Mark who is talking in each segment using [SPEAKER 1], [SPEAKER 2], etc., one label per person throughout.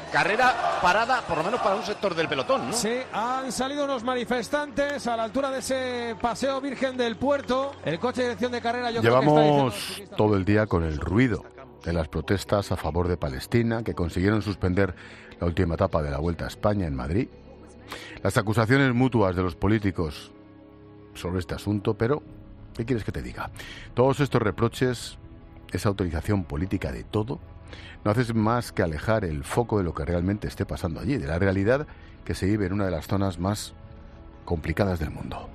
[SPEAKER 1] carrera parada, por lo menos para un sector del pelotón, ¿no?
[SPEAKER 2] Sí, han salido unos manifestantes a la altura de ese paseo Virgen del Puerto. El coche de dirección de carrera, yo creo que está
[SPEAKER 3] Llevamos todo el día con el ruido de las protestas a favor de Palestina, que consiguieron suspender la última etapa de la Vuelta a España en Madrid. Las acusaciones mutuas de los políticos sobre este asunto, pero ¿qué quieres que te diga? Todos estos reproches, esa autorización política de todo, no haces más que alejar el foco de lo que realmente esté pasando allí, de la realidad que se vive en una de las zonas más complicadas del mundo.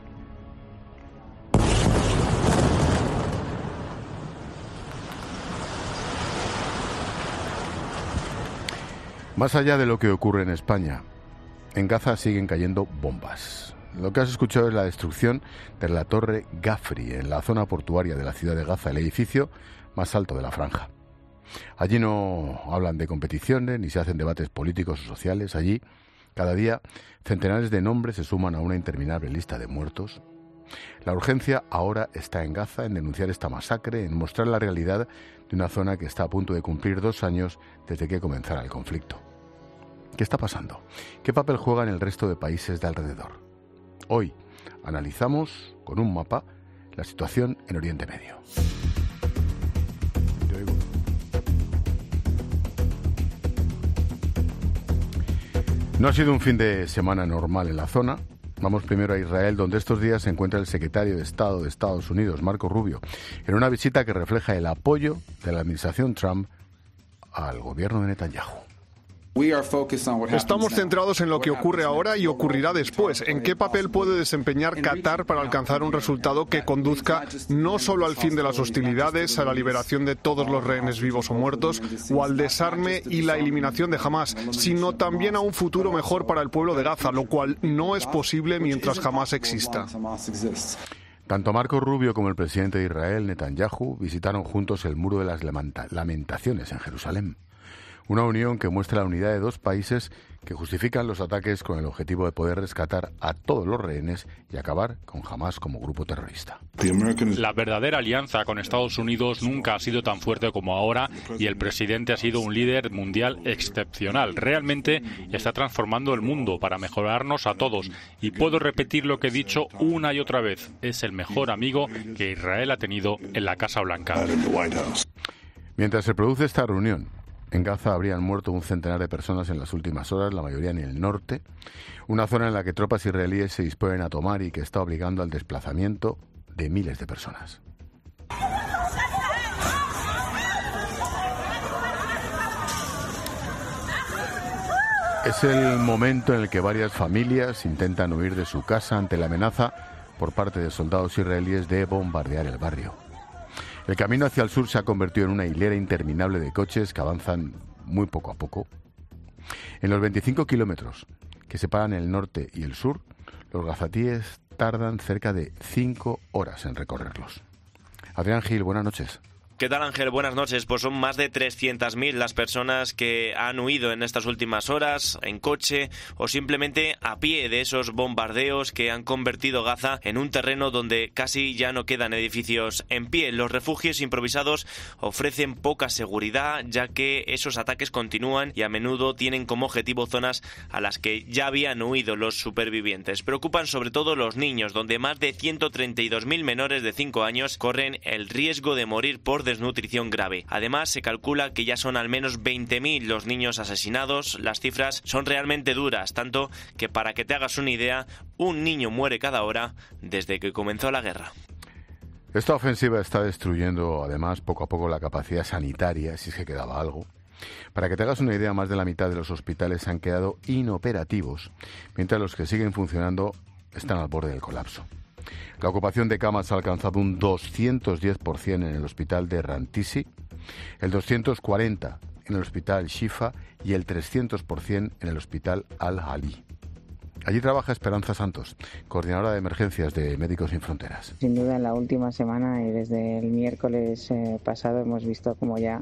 [SPEAKER 3] Más allá de lo que ocurre en España, en Gaza siguen cayendo bombas. Lo que has escuchado es la destrucción de la Torre Gafri, en la zona portuaria de la ciudad de Gaza, el edificio más alto de la franja. Allí no hablan de competiciones ni se hacen debates políticos o sociales. Allí, cada día, centenares de nombres se suman a una interminable lista de muertos. La urgencia ahora está en Gaza, en denunciar esta masacre, en mostrar la realidad de una zona que está a punto de cumplir 2 años desde que comenzara el conflicto. ¿Qué está pasando? ¿Qué papel juegan el resto de países de alrededor? Hoy analizamos con un mapa la situación en Oriente Medio. No ha sido un fin de semana normal en la zona. Vamos primero a Israel, donde estos días se encuentra el secretario de Estado de Estados Unidos, Marco Rubio, en una visita que refleja el apoyo de la administración Trump al gobierno de Netanyahu.
[SPEAKER 4] Estamos centrados en lo que ocurre ahora y ocurrirá después. ¿En qué papel puede desempeñar Qatar para alcanzar un resultado que conduzca no solo al fin de las hostilidades, a la liberación de todos los rehenes vivos o muertos, o al desarme y la eliminación de Hamás, sino también a un futuro mejor para el pueblo de Gaza, lo cual no es posible mientras Hamás exista?
[SPEAKER 3] Tanto Marco Rubio como el presidente de Israel, Netanyahu, visitaron juntos el Muro de las Lamentaciones en Jerusalén. Una unión que muestra la unidad de 2 países que justifican los ataques con el objetivo de poder rescatar a todos los rehenes y acabar con Hamás como grupo terrorista.
[SPEAKER 5] La verdadera alianza con Estados Unidos nunca ha sido tan fuerte como ahora y el presidente ha sido un líder mundial excepcional. Realmente está transformando el mundo para mejorarnos a todos. Y puedo repetir lo que he dicho una y otra vez. Es el mejor amigo que Israel ha tenido en la Casa Blanca.
[SPEAKER 3] Mientras se produce esta reunión, en Gaza habrían muerto un centenar de personas en las últimas horas, la mayoría en el norte, una zona en la que tropas israelíes se disponen a tomar y que está obligando al desplazamiento de miles de personas. Es el momento en el que varias familias intentan huir de su casa ante la amenaza por parte de soldados israelíes de bombardear el barrio. El camino hacia el sur se ha convertido en una hilera interminable de coches que avanzan muy poco a poco. En los 25 kilómetros que separan el norte y el sur, los gazatíes tardan cerca de 5 horas en recorrerlos. Adrián Gil, buenas noches.
[SPEAKER 6] ¿Qué tal, Ángel? Buenas noches. Pues son más de 300.000 las personas que han huido en estas últimas horas, en coche o simplemente a pie de esos bombardeos que han convertido Gaza en un terreno donde casi ya no quedan edificios en pie. Los refugios improvisados ofrecen poca seguridad, ya que esos ataques continúan y a menudo tienen como objetivo zonas a las que ya habían huido los supervivientes. Preocupan sobre todo los niños, donde más de 132.000 menores de 5 años corren el riesgo de morir por desnutrición grave. Además, se calcula que ya son al menos 20.000 los niños asesinados. Las cifras son realmente duras, tanto que, para que te hagas una idea, un niño muere cada hora desde que comenzó la guerra.
[SPEAKER 3] Esta ofensiva está destruyendo, además, poco a poco la capacidad sanitaria, si es que quedaba algo. Para que te hagas una idea, más de la mitad de los hospitales han quedado inoperativos, mientras los que siguen funcionando están al borde del colapso. La ocupación de camas ha alcanzado un 210% en el hospital de Rantisi, el 240% en el hospital Shifa y el 300% en el hospital Al-Ali. Allí trabaja Esperanza Santos, coordinadora de emergencias de Médicos Sin Fronteras.
[SPEAKER 7] Sin duda, en la última semana y desde el miércoles pasado hemos visto como ya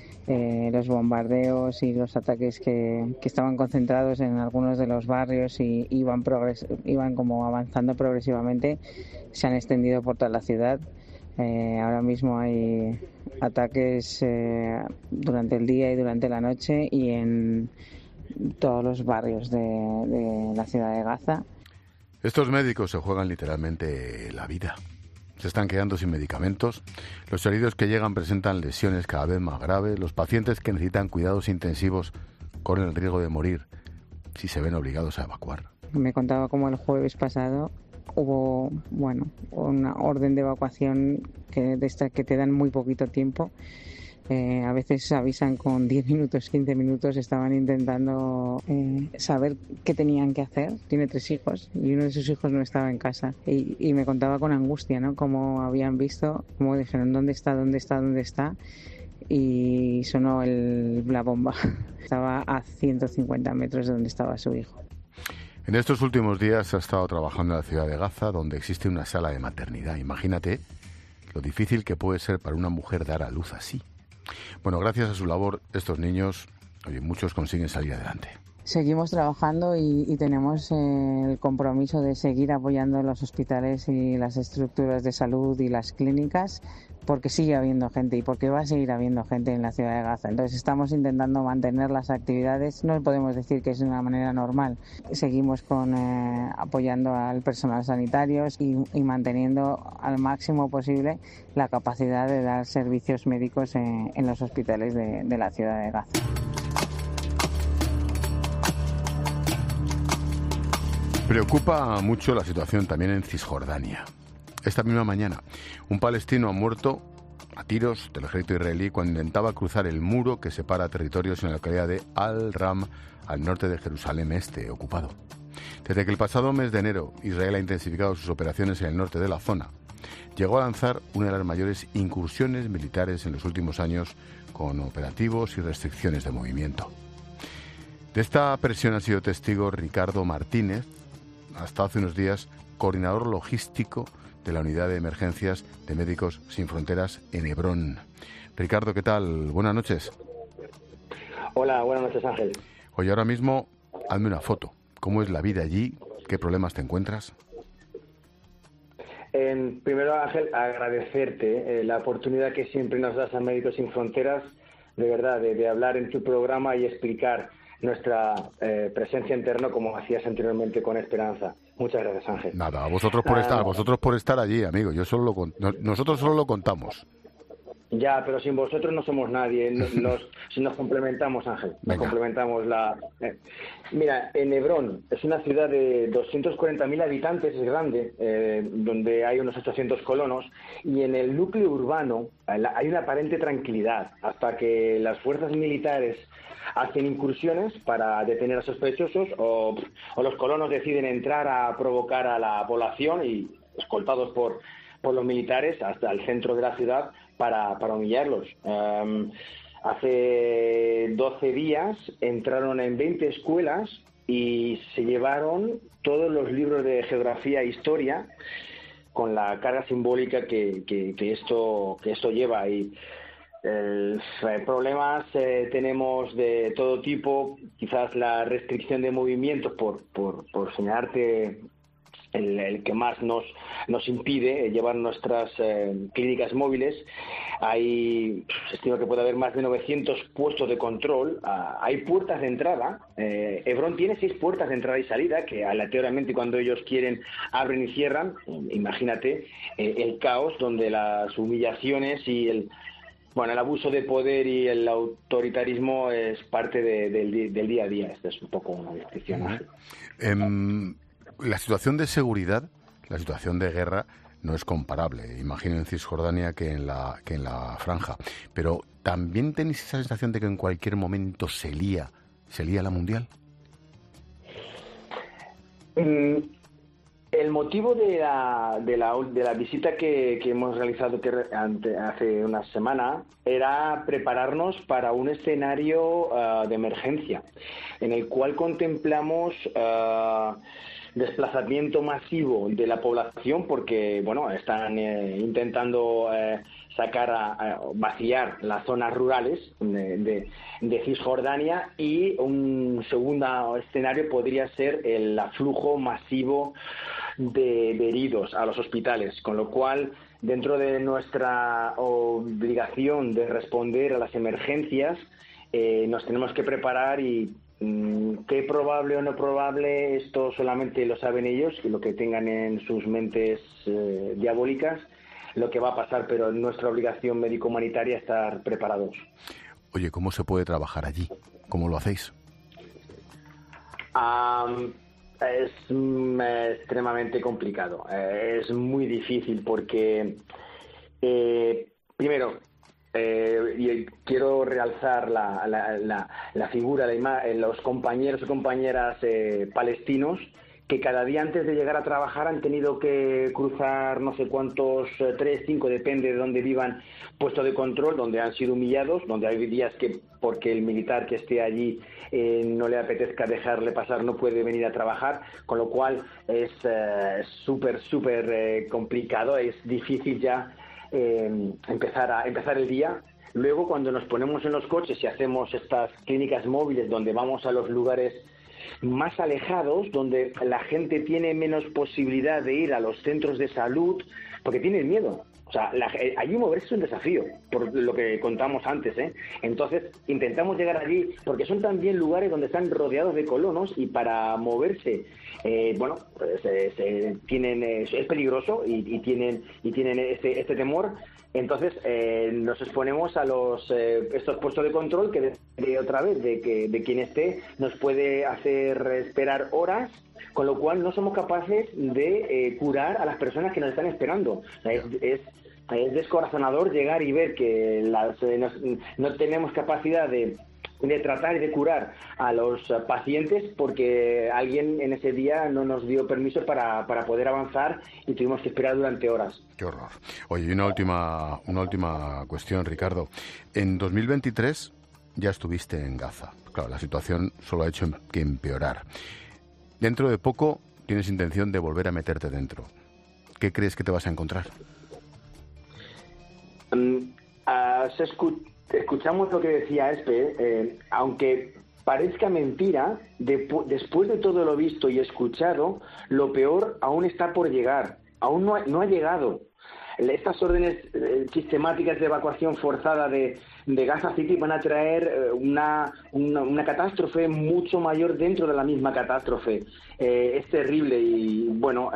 [SPEAKER 7] los bombardeos y los ataques que estaban concentrados en algunos de los barrios y iban como avanzando progresivamente, se han extendido por toda la ciudad. Ahora mismo hay ataques durante el día y durante la noche y en todos los barrios de la ciudad de Gaza.
[SPEAKER 3] Estos médicos se juegan literalmente la vida. Se están quedando sin medicamentos. Los heridos que llegan presentan lesiones cada vez más graves. Los pacientes que necesitan cuidados intensivos corren el riesgo de morir si se ven obligados a evacuar.
[SPEAKER 7] Me contaba cómo el jueves pasado hubo una orden de evacuación de estas que te dan muy poquito tiempo. A veces avisan con 10 minutos, 15 minutos. Estaban intentando saber qué tenían que hacer. Tiene 3 hijos y uno de sus hijos no estaba en casa. Y me contaba con angustia, ¿no? Cómo habían visto, cómo dijeron, ¿dónde está? Y sonó la bomba. Estaba a 150 metros de donde estaba su hijo.
[SPEAKER 3] En estos últimos días ha estado trabajando en la ciudad de Gaza, donde existe una sala de maternidad. Imagínate lo difícil que puede ser para una mujer dar a luz así. Bueno, gracias a su labor, estos niños, muchos consiguen salir adelante.
[SPEAKER 7] Seguimos trabajando y tenemos el compromiso de seguir apoyando los hospitales y las estructuras de salud y las clínicas, porque sigue habiendo gente y porque va a seguir habiendo gente en la ciudad de Gaza. Entonces estamos intentando mantener las actividades. No podemos decir que es de una manera normal. Seguimos apoyando al personal sanitario y manteniendo al máximo posible la capacidad de dar servicios médicos en los hospitales de la ciudad de Gaza.
[SPEAKER 3] Preocupa mucho la situación también en Cisjordania. Esta misma mañana, un palestino ha muerto a tiros del ejército israelí cuando intentaba cruzar el muro que separa territorios en la localidad de Al-Ram, al norte de Jerusalén Este, ocupado. Desde que el pasado mes de enero Israel ha intensificado sus operaciones en el norte de la zona, llegó a lanzar una de las mayores incursiones militares en los últimos años, con operativos y restricciones de movimiento. De esta presión ha sido testigo Ricardo Martínez, hasta hace unos días coordinador logístico de la Unidad de Emergencias de Médicos Sin Fronteras en Hebrón. Ricardo, ¿qué tal? Buenas noches.
[SPEAKER 8] Hola, buenas noches, Ángel.
[SPEAKER 3] Oye, ahora mismo, hazme una foto. ¿Cómo es la vida allí? ¿Qué problemas te encuentras?
[SPEAKER 8] Primero, Ángel, agradecerte la oportunidad que siempre nos das a Médicos Sin Fronteras, de verdad, de hablar en tu programa y explicar nuestra presencia interna como hacías anteriormente con Esperanza. Muchas gracias, Ángel.
[SPEAKER 3] Nada, a vosotros por estar allí, amigo. Nosotros solo lo contamos.
[SPEAKER 8] Ya, pero sin vosotros no somos nadie. Nos complementamos, Ángel. Nos complementamos. Mira, en Hebrón es una ciudad de 240.000 habitantes, es grande, donde hay unos 800 colonos, y en el núcleo urbano hay una aparente tranquilidad hasta que las fuerzas militares hacen incursiones para detener a sospechosos o los colonos deciden entrar a provocar a la población y, escoltados por los militares, hasta el centro de la ciudad para humillarlos. Hace 12 días entraron en 20 escuelas y se llevaron todos los libros de geografía e historia con la carga simbólica que esto lleva. Y problemas tenemos de todo tipo, quizás la restricción de movimientos por señalarte el que más nos impide llevar nuestras clínicas móviles. Se estima que puede haber más de 900 puestos de control. Hay puertas de entrada. Hebrón tiene 6 puertas de entrada y salida que aleatoriamente, cuando ellos quieren, abren y cierran. Imagínate el caos donde las humillaciones y el abuso de poder y el autoritarismo es parte del día a día. Esta es un poco una descripción.
[SPEAKER 3] La situación de seguridad, la situación de guerra, no es comparable, imagino, en Cisjordania que en la franja. Pero ¿también tenéis esa sensación de que en cualquier momento se lía la mundial?
[SPEAKER 8] El motivo de la visita que hemos realizado hace una semana era prepararnos para un escenario de emergencia, en el cual contemplamos desplazamiento masivo de la población porque, bueno, están intentando vaciar las zonas rurales de Cisjordania, y un segundo escenario podría ser el aflujo masivo de heridos a los hospitales, con lo cual, dentro de nuestra obligación de responder a las emergencias, nos tenemos que preparar. Y qué probable o no probable, esto solamente lo saben ellos, y lo que tengan en sus mentes diabólicas, lo que va a pasar, pero nuestra obligación médico-humanitaria es estar preparados.
[SPEAKER 3] Oye, ¿cómo se puede trabajar allí? ¿Cómo lo hacéis?
[SPEAKER 8] Es extremadamente complicado. Es muy difícil porque, primero, y quiero realzar la figura de los compañeros y compañeras palestinos que cada día antes de llegar a trabajar han tenido que cruzar no sé cuántos, 3, 5, depende de dónde vivan, puestos de control, donde han sido humillados, donde hay días que porque el militar que esté allí no le apetezca dejarle pasar, no puede venir a trabajar, con lo cual es súper complicado, es difícil ya empezar el día. Luego, cuando nos ponemos en los coches y hacemos estas clínicas móviles donde vamos a los lugares más alejados, donde la gente tiene menos posibilidad de ir a los centros de salud porque tienen miedo. O sea, allí moverse es un desafío, por lo que contamos antes, ¿eh? Entonces, intentamos llegar allí porque son también lugares donde están rodeados de colonos, y para moverse, pues, es peligroso y tienen este temor. Entonces, nos exponemos a estos puestos de control que, otra vez, de quien esté, nos puede hacer esperar horas, con lo cual no somos capaces de curar a las personas que nos están esperando. Es descorazonador llegar y ver que no tenemos capacidad de tratar y de curar a los pacientes porque alguien en ese día no nos dio permiso para poder avanzar y tuvimos que esperar durante horas.
[SPEAKER 3] Qué horror. Oye, y una última cuestión, Ricardo. En 2023 ya estuviste en Gaza. Claro, la situación solo ha hecho que empeorar. Dentro de poco tienes intención de volver a meterte dentro. ¿Qué crees que te vas a encontrar?
[SPEAKER 8] Escuchamos lo que decía Espe, aunque parezca mentira, después de todo lo visto y escuchado, lo peor aún está por llegar, aún no ha llegado. Estas órdenes sistemáticas de evacuación forzada de Gaza City van a traer una catástrofe mucho mayor dentro de la misma catástrofe. Es terrible y, bueno,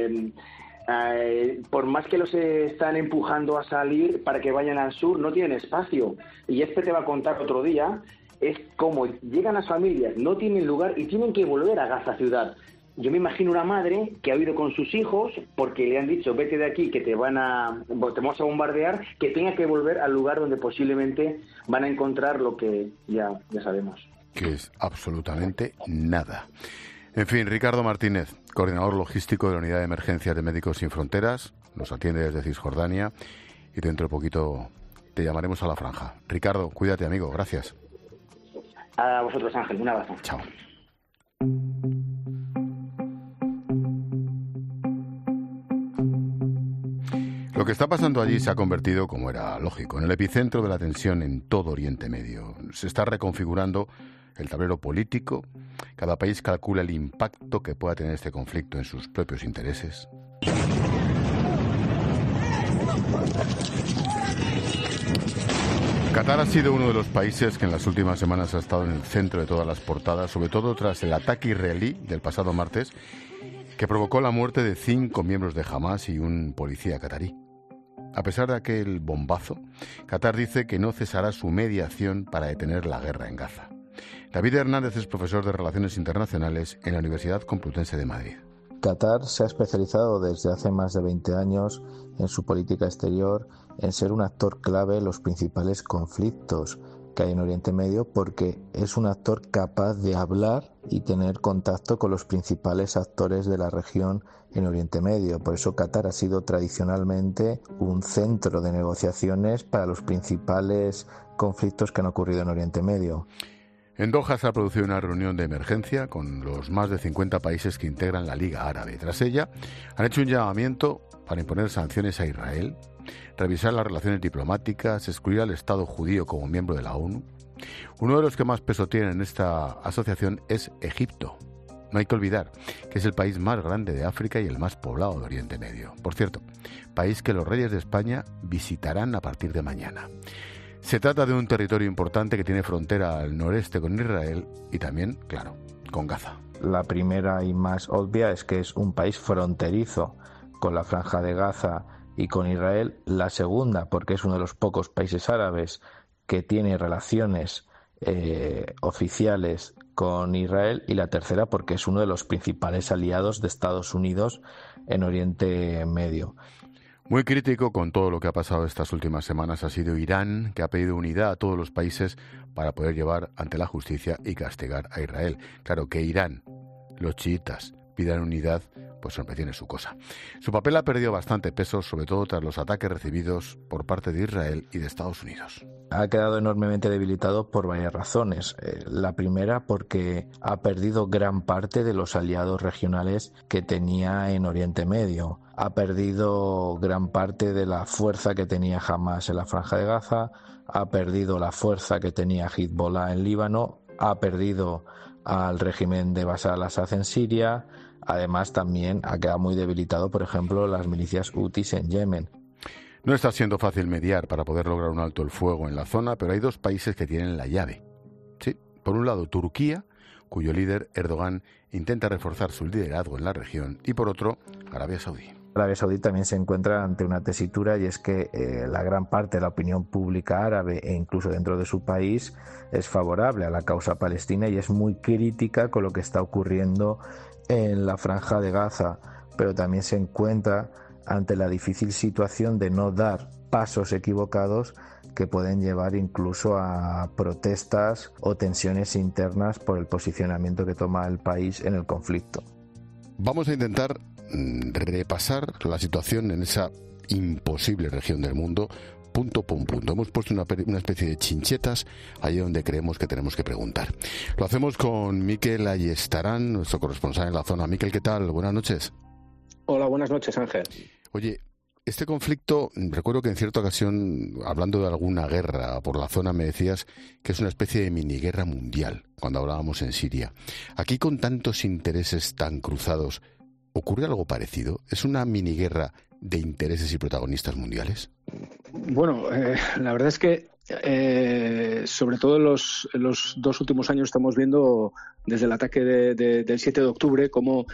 [SPEAKER 8] por más que los están empujando a salir para que vayan al sur, no tienen espacio. Y te va a contar otro día, es como llegan las familias, no tienen lugar y tienen que volver a Gaza ciudad. Yo me imagino una madre que ha ido con sus hijos porque le han dicho vete de aquí que te vamos a bombardear, que tenga que volver al lugar donde posiblemente van a encontrar lo que ya sabemos.
[SPEAKER 3] Que es absolutamente nada. En fin, Ricardo Martínez, coordinador logístico de la Unidad de Emergencias de Médicos Sin Fronteras, nos atiende desde Cisjordania y dentro de poquito te llamaremos a la franja. Ricardo, cuídate, amigo, gracias.
[SPEAKER 8] A vosotros, Ángel, un abrazo.
[SPEAKER 3] Chao. Lo que está pasando allí se ha convertido, como era lógico, en el epicentro de la tensión en todo Oriente Medio. Se está reconfigurando el tablero político. Cada país calcula el impacto que pueda tener este conflicto en sus propios intereses. Qatar ha sido uno de los países que en las últimas semanas ha estado en el centro de todas las portadas, sobre todo tras el ataque israelí del pasado martes, que provocó la muerte de 5 miembros de Hamás y un policía qatarí. A pesar de aquel bombazo, Qatar dice que no cesará su mediación para detener la guerra en Gaza. David Hernández es profesor de Relaciones Internacionales en la Universidad Complutense de Madrid.
[SPEAKER 9] Qatar se ha especializado desde hace más de 20 años en su política exterior, en ser un actor clave en los principales conflictos que hay en Oriente Medio, porque es un actor capaz de hablar y tener contacto con los principales actores de la región en Oriente Medio. Por eso Qatar ha sido tradicionalmente un centro de negociaciones para los principales conflictos que han ocurrido en Oriente Medio.
[SPEAKER 3] En Doha se ha producido una reunión de emergencia con los más de 50 países que integran la Liga Árabe. Tras ella, han hecho un llamamiento para imponer sanciones a Israel, revisar las relaciones diplomáticas, excluir al Estado judío como miembro de la ONU. Uno de los que más peso tiene en esta asociación es Egipto. No hay que olvidar que es el país más grande de África y el más poblado de Oriente Medio. Por cierto, país que los reyes de España visitarán a partir de mañana. Se trata de un territorio importante que tiene frontera al noreste con Israel y también, claro, con Gaza.
[SPEAKER 9] La primera y más obvia es que es un país fronterizo con la Franja de Gaza y con Israel. La segunda, porque es uno de los pocos países árabes que tiene relaciones oficiales con Israel, y la tercera porque es uno de los principales aliados de Estados Unidos en Oriente Medio.
[SPEAKER 3] Muy crítico con todo lo que ha pasado estas últimas semanas ha sido Irán, que ha pedido unidad a todos los países para poder llevar ante la justicia y castigar a Israel. Claro que Irán, los chiitas, pidan unidad, pues siempre tiene su cosa. Su papel ha perdido bastante peso, sobre todo tras los ataques recibidos por parte de Israel y de Estados Unidos.
[SPEAKER 9] Ha quedado enormemente debilitado por varias razones. La primera, porque ha perdido gran parte de los aliados regionales que tenía en Oriente Medio. Ha perdido gran parte de la fuerza que tenía Hamás en la Franja de Gaza, ha perdido la fuerza que tenía Hezbollah en Líbano, ha perdido al régimen de Bashar al-Assad en Siria. Además, también ha quedado muy debilitado, por ejemplo, las milicias hutis en Yemen.
[SPEAKER 3] No está siendo fácil mediar para poder lograr un alto el fuego en la zona, pero hay dos países que tienen la llave. Sí, por un lado Turquía, cuyo líder Erdogan intenta reforzar su liderazgo en la región, y por otro Arabia Saudí.
[SPEAKER 9] Arabia Saudí también se encuentra ante una tesitura, y es que la gran parte de la opinión pública árabe e incluso dentro de su país es favorable a la causa palestina y es muy crítica con lo que está ocurriendo en la Franja de Gaza, pero también se encuentra ante la difícil situación de no dar pasos equivocados que pueden llevar incluso a protestas o tensiones internas por el posicionamiento que toma el país en el conflicto.
[SPEAKER 3] Vamos a intentar repasar la situación en esa imposible región del mundo, punto por punto. Hemos puesto una especie de chinchetas allí donde creemos que tenemos que preguntar. Lo hacemos con Mikel Ayestarán, nuestro corresponsal en la zona. Mikel, ¿qué tal? Buenas noches.
[SPEAKER 10] Hola, buenas noches, Ángel.
[SPEAKER 3] Oye, este conflicto, recuerdo que en cierta ocasión, hablando de alguna guerra por la zona, me decías que es una especie de miniguerra mundial, cuando hablábamos en Siria. Aquí, con tantos intereses tan cruzados, ¿ocurre algo parecido? ¿Es una miniguerra de intereses y protagonistas mundiales?
[SPEAKER 10] Bueno, la verdad es que sobre todo en los 2 últimos años estamos viendo desde el ataque del 7 de octubre cómo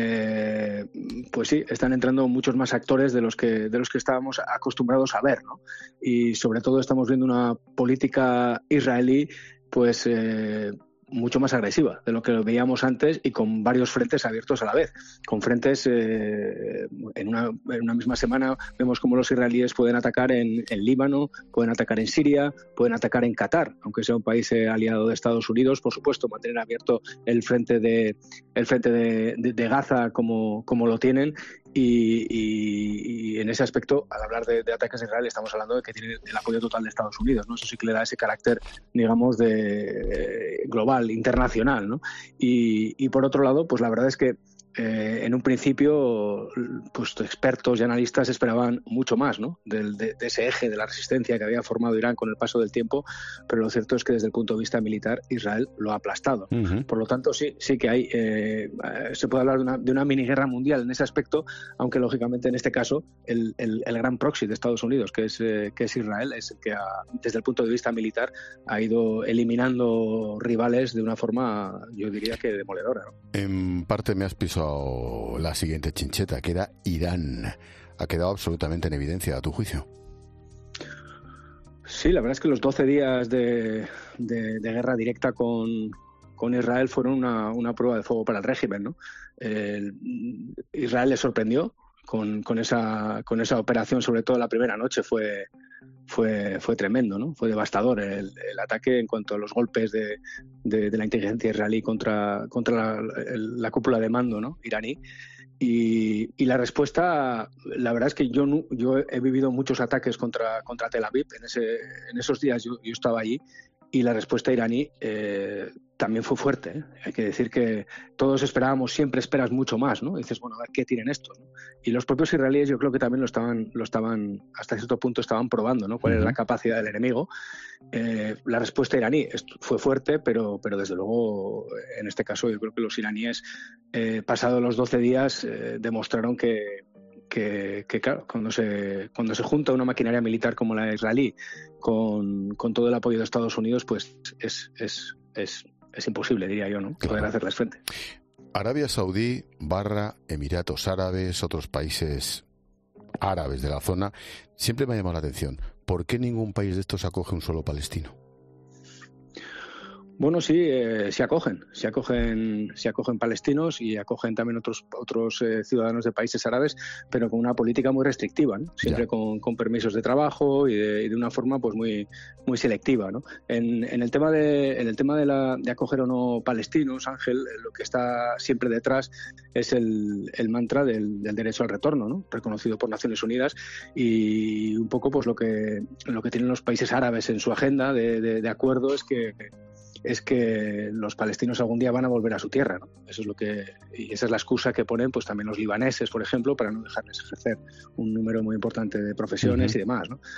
[SPEAKER 10] pues sí, están entrando muchos más actores de los que estábamos acostumbrados a ver, ¿no? Y sobre todo estamos viendo una política israelí pues mucho más agresiva de lo que veíamos antes y con varios frentes abiertos a la vez. Con frentes, en una misma semana vemos cómo los israelíes pueden atacar en Líbano, pueden atacar en Siria, pueden atacar en Qatar, aunque sea un país aliado de Estados Unidos, por supuesto, mantener abierto el frente de Gaza como lo tienen. Y en ese aspecto, al hablar de ataques a Israel, estamos hablando de que tiene el apoyo total de Estados Unidos, ¿no? Eso sí que le da ese carácter, digamos, de global, internacional, ¿no? Y por otro lado, pues la verdad es que en un principio, pues expertos y analistas esperaban mucho más, ¿no? De ese eje de la resistencia que había formado Irán con el paso del tiempo, pero lo cierto es que desde el punto de vista militar Israel lo ha aplastado. Uh-huh. Por lo tanto, sí que hay, se puede hablar de una miniguerra mundial en ese aspecto, aunque lógicamente en este caso el gran proxy de Estados Unidos, que es Israel, es el que desde el punto de vista militar ha ido eliminando rivales de una forma, yo diría que demoledora, ¿no?
[SPEAKER 3] En parte me has pisado la siguiente chincheta, que era Irán. ¿Ha quedado absolutamente en evidencia a tu juicio?
[SPEAKER 10] Sí, la verdad es que los 12 días de guerra directa con Israel fueron una prueba de fuego para el régimen, ¿no? Israel le sorprendió con esa operación, sobre todo la primera noche fue tremendo, ¿no? Fue devastador el ataque en cuanto a los golpes de la inteligencia israelí contra la cúpula de mando, ¿no? Iraní. Y la respuesta, la verdad es que yo he vivido muchos ataques contra Tel Aviv. En esos días yo estaba allí y la respuesta iraní también fue fuerte, ¿eh? Hay que decir que todos esperábamos, siempre esperas mucho más, ¿no? Dices, bueno, a ver qué tienen estos, ¿no? Y los propios israelíes yo creo que también lo estaban hasta cierto punto estaban probando, ¿no? Cuál era la capacidad del enemigo. La respuesta iraní fue fuerte, pero desde luego, en este caso, yo creo que los iraníes, pasados los 12 días, demostraron que claro, cuando se junta una maquinaria militar como la israelí con todo el apoyo de Estados Unidos, pues es imposible, diría yo, ¿no? Claro. Poder hacerles frente.
[SPEAKER 3] Arabia Saudí / Emiratos Árabes, otros países árabes de la zona, siempre me ha llamado la atención. ¿Por qué ningún país de estos acoge un solo palestino?
[SPEAKER 10] Bueno, sí, se acogen palestinos y acogen también otros ciudadanos de países árabes, pero con una política muy restrictiva, ¿no? Siempre con permisos de trabajo y de una forma pues muy selectiva, ¿no? En el tema de acoger o no palestinos, Ángel, lo que está siempre detrás es el mantra del derecho al retorno, ¿no? Reconocido por Naciones Unidas, y un poco pues lo que tienen los países árabes en su agenda de acuerdo es que los palestinos algún día van a volver a su tierra, ¿no? Eso es y esa es la excusa que ponen pues también los libaneses, por ejemplo, para no dejarles ejercer un número muy importante de profesiones y demás, ¿no?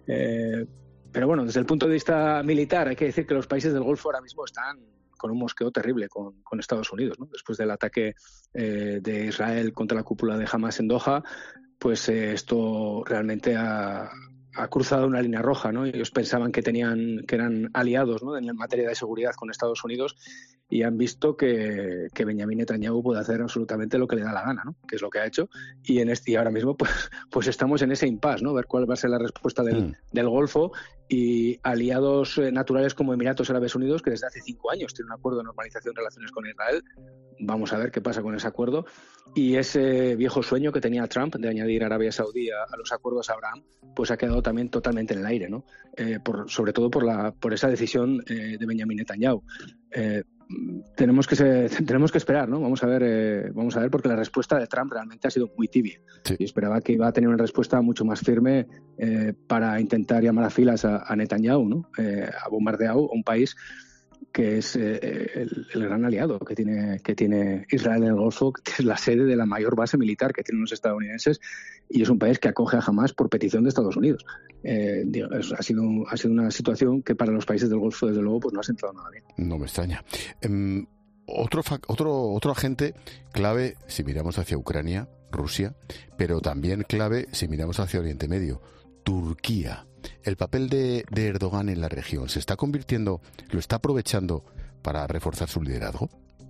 [SPEAKER 10] Pero bueno, desde el punto de vista militar hay que decir que los países del Golfo ahora mismo están con un mosqueo terrible con Estados Unidos, ¿no? Después del ataque de Israel contra la cúpula de Hamas en Doha, pues esto realmente ha cruzado una línea roja, ¿no? Ellos pensaban que eran aliados, ¿no? En materia de seguridad con Estados Unidos, y han visto que Benjamín Netanyahu puede hacer absolutamente lo que le da la gana, ¿no? Que es lo que ha hecho, y ahora mismo pues estamos en ese impasse, ¿no? Ver cuál va a ser la respuesta del Golfo, y aliados naturales como Emiratos Árabes Unidos, que desde hace 5 años tiene un acuerdo de normalización de relaciones con Israel. Vamos a ver qué pasa con ese acuerdo, y ese viejo sueño que tenía Trump de añadir Arabia Saudí a los acuerdos Abraham, pues ha quedado también totalmente en el aire, ¿no? Sobre todo por esa decisión de Benjamín Netanyahu. Tenemos que esperar, ¿no? Vamos a ver porque la respuesta de Trump realmente ha sido muy tibia. Sí. Yo esperaba que iba a tener una respuesta mucho más firme para intentar llamar a filas a Netanyahu, ¿no? Ha bombardeado un país que es el gran aliado que tiene Israel en el Golfo, que es la sede de la mayor base militar que tienen los estadounidenses, y es un país que acoge a Hamas por petición de Estados Unidos. Ha sido una situación que para los países del Golfo, desde luego, pues no ha sentado nada bien.
[SPEAKER 3] No me extraña. Otro agente clave, si miramos hacia Ucrania, Rusia, pero también clave si miramos hacia Oriente Medio, Turquía. El papel de Erdogan en la región se está convirtiendo, lo está aprovechando para reforzar su liderazgo.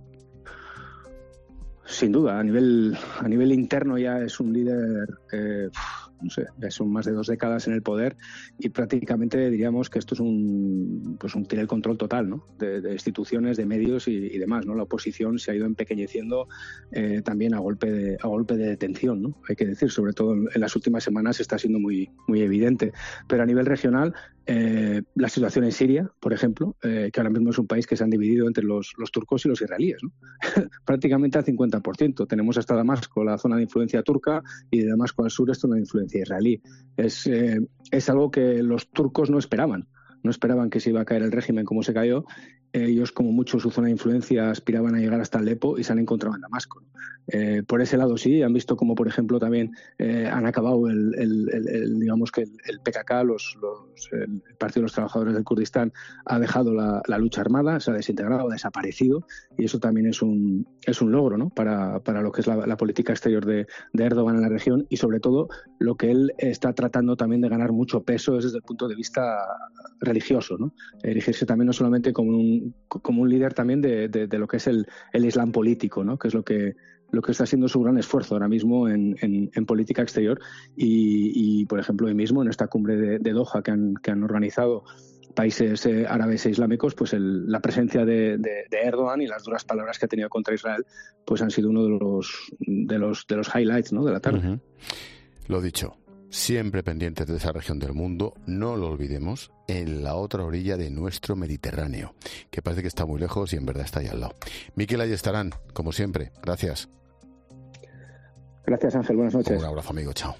[SPEAKER 10] Sin duda, a nivel interno ya es un líder, no sé, ya son más de 2 décadas en el poder, y prácticamente diríamos que esto es tiene el control total, ¿no? de instituciones, de medios y demás, ¿no? La oposición se ha ido empequeñeciendo también a golpe de detención, ¿no? Hay que decir, sobre todo en las últimas semanas está siendo muy evidente. Pero a nivel regional, la situación en Siria, por ejemplo, que ahora mismo es un país que se han dividido entre los turcos y los israelíes, ¿no? Prácticamente al 50%. Tenemos hasta Damasco, la zona de influencia turca, y de Damasco al sur es zona de influencia israelí. Es algo que los turcos no esperaban que se iba a caer el régimen como se cayó. Ellos, como mucho, su zona de influencia aspiraban a llegar hasta Alepo y se han encontrado en Damasco, ¿no? Por ese lado sí, han visto como, por ejemplo, también han acabado digamos que el PKK, el Partido de los Trabajadores del Kurdistán, ha dejado la lucha armada, se ha desintegrado, ha desaparecido, y eso también es un logro, ¿no? para lo que es la política exterior de Erdogan en la región, y sobre todo lo que él está tratando también de ganar mucho peso es desde el punto de vista religioso, ¿no? Erigirse también no solamente como un líder también de lo que es el Islam político, ¿no? Que es lo que está siendo su gran esfuerzo ahora mismo en política exterior, y por ejemplo hoy mismo en esta cumbre de Doha que han organizado países árabes e islámicos, pues la presencia de Erdogan y las duras palabras que ha tenido contra Israel pues han sido uno de los highlights, ¿no? de la tarde.
[SPEAKER 3] Uh-huh. Lo dicho, siempre pendientes de esa región del mundo, no lo olvidemos, en la otra orilla de nuestro Mediterráneo, que parece que está muy lejos y en verdad está ahí al lado. Miquel Ayestarán, como siempre, gracias.
[SPEAKER 10] Gracias, Ángel, buenas noches.
[SPEAKER 3] Un abrazo, amigo, chao.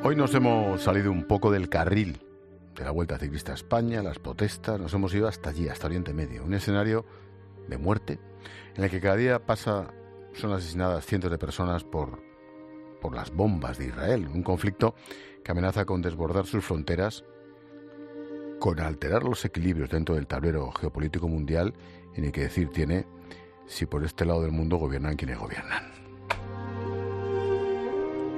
[SPEAKER 3] Hoy nos hemos salido un poco del carril de la Vuelta Ciclista a España, las protestas, nos hemos ido hasta allí, hasta Oriente Medio, un escenario de muerte en el que cada día son asesinadas cientos de personas por las bombas de Israel, un conflicto que amenaza con desbordar sus fronteras, con alterar los equilibrios dentro del tablero geopolítico mundial, y ni que decir tiene si por este lado del mundo gobiernan quienes gobiernan.